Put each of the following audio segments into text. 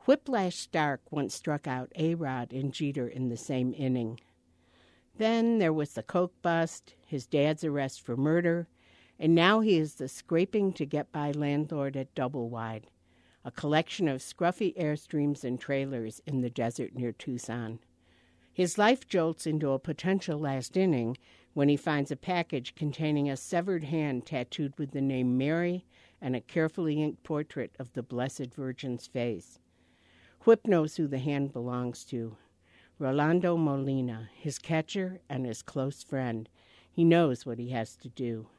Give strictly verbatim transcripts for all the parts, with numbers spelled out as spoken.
Whiplash Stark once struck out A-Rod and Jeter in the same inning. Then there was the coke bust, his dad's arrest for murder, and now he is the scraping-to-get-by landlord at Doublewide, a collection of scruffy Airstreams and trailers in the desert near Tucson. His life jolts into a potential last inning when he finds a package containing a severed hand tattooed with the name Mary and a carefully inked portrait of the Blessed Virgin's face. Whip knows who the hand belongs to. Rolando Molina, his catcher and his close friend. He knows what he has to do.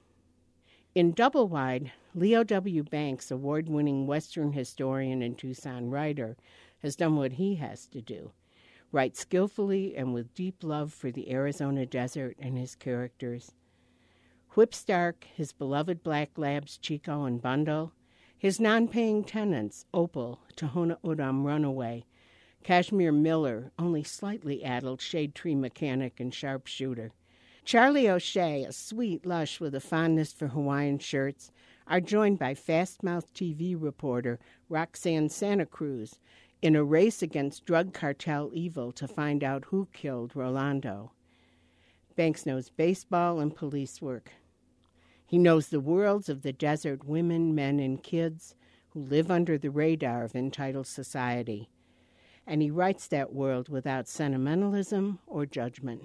In Doublewide, Leo W. Banks, award-winning Western historian and Tucson writer, has done what he has to do. Write skillfully and with deep love for the Arizona desert and his characters. Whip Stark, his beloved black labs Chico and Bundle, his non-paying tenants Opal, Tohono O'odham Runaway, Kashmir Miller, only slightly addled shade tree mechanic and sharpshooter, Charlie O'Shea, a sweet lush with a fondness for Hawaiian shirts, are joined by fast-mouthed T V reporter Roxanne Santa Cruz in a race against drug cartel evil to find out who killed Rolando. Banks knows baseball and police work. He knows the worlds of the desert women, men, and kids who live under the radar of entitled society. And he writes that world without sentimentalism or judgment.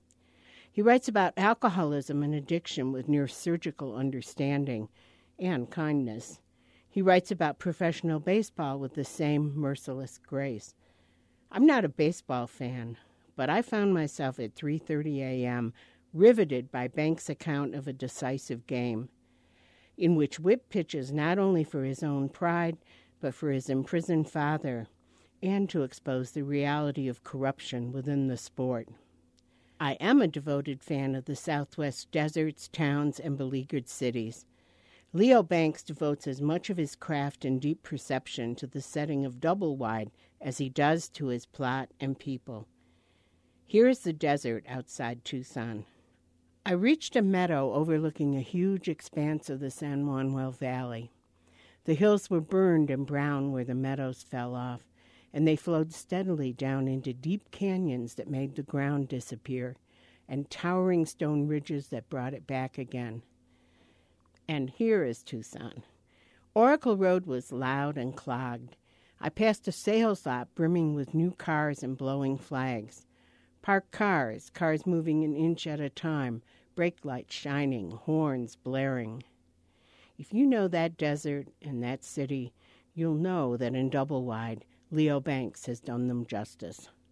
He writes about alcoholism and addiction with near-surgical understanding and kindness. He writes about professional baseball with the same merciless grace. I'm not a baseball fan, but I found myself at three thirty a.m. riveted by Banks' account of a decisive game, in which Whip pitches not only for his own pride, but for his imprisoned father, and to expose the reality of corruption within the sport. I am a devoted fan of the Southwest deserts, towns, and beleaguered cities. Leo Banks devotes as much of his craft and deep perception to the setting of Doublewide as he does to his plot and people. Here is the desert outside Tucson. I reached a meadow overlooking a huge expanse of the San Manuel Valley. The hills were burned and brown where the meadows fell off, and they flowed steadily down into deep canyons that made the ground disappear, and towering stone ridges that brought it back again. And here is Tucson. Oracle Road was loud and clogged. I passed a sales lot brimming with new cars and blowing flags. Parked cars, cars moving an inch at a time, brake lights shining, horns blaring. If you know that desert and that city, you'll know that in Doublewide, Leo Banks has done them justice.